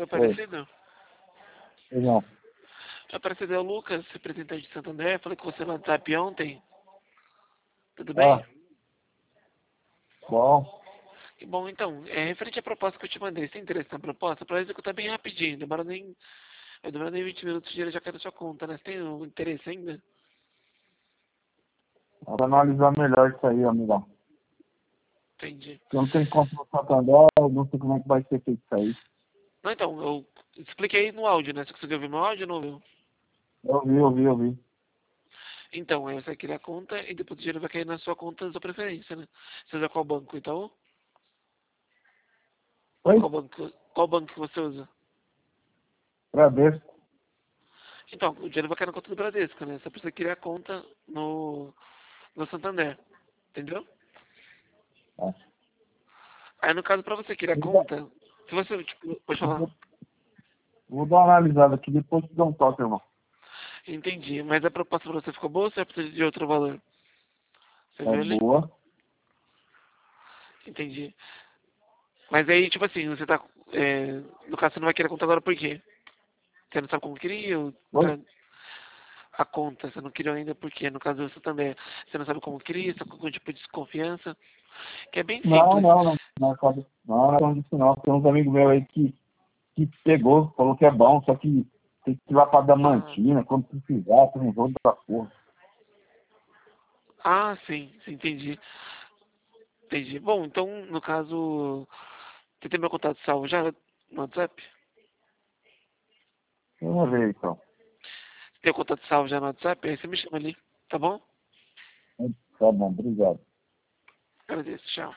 Oi. Aparecido? Não. Aparecido é o Lucas, representante de Santo André. Falei com você no WhatsApp ontem. Tudo bem? Ah, bom. Que bom, então. Referente à proposta que eu te mandei, você tem interesse na proposta? Para executar bem rapidinho. Vai demorar nem 20 minutos, o dinheiro já cai na sua conta, né? Você tem um interesse ainda? Vou analisar melhor isso aí, amigão. Entendi. Eu não tenho conta no Santander, eu não sei como é que vai ser feito isso aí. Não, então, eu expliquei no áudio, né? Você conseguiu ouvir meu áudio ou não ouviu? Eu vi. Então, aí você vai criar a conta e depois o dinheiro vai cair na sua conta da sua preferência, né? Você usa qual banco, então? Oi? Qual banco que você usa? Bradesco. Então, o dinheiro vai cair na conta do Bradesco, né? Você precisa criar a conta no Santander, entendeu? Ah. Aí, no caso, pra você criar a Eu vou, conta, se você, tipo, pode eu falar, vou- vou dar uma analisada aqui, depois te dou um toque, irmão. entendi, mas a proposta pra você ficou boa ou você precisa de outro valor? Você É viu ali? boa. Entendi. Mas aí, tipo assim, você tá, no caso, você não vai querer a conta agora por quê? Você não sabe como queria? Ou Oi? tá, a conta, você não queria ainda por quê? No caso, você também, você não sabe como queria, você tá com algum tipo de desconfiança, que é bem Não, simples. não, não. Não, sabe? Não disso não. Tem uns amigos meus aí que pegou, falou que é bom, só que tem que ir lá pra Ah, Damantina, quando precisar, tem um jogo da porra. sim, entendi. Entendi. Bom, então, no caso, você tem meu contato salvo já no WhatsApp? Vamos ver, então. Você tem o contato salvo já no WhatsApp? Aí você me chama ali, tá bom? Tá bom, obrigado. Agradeço, tchau.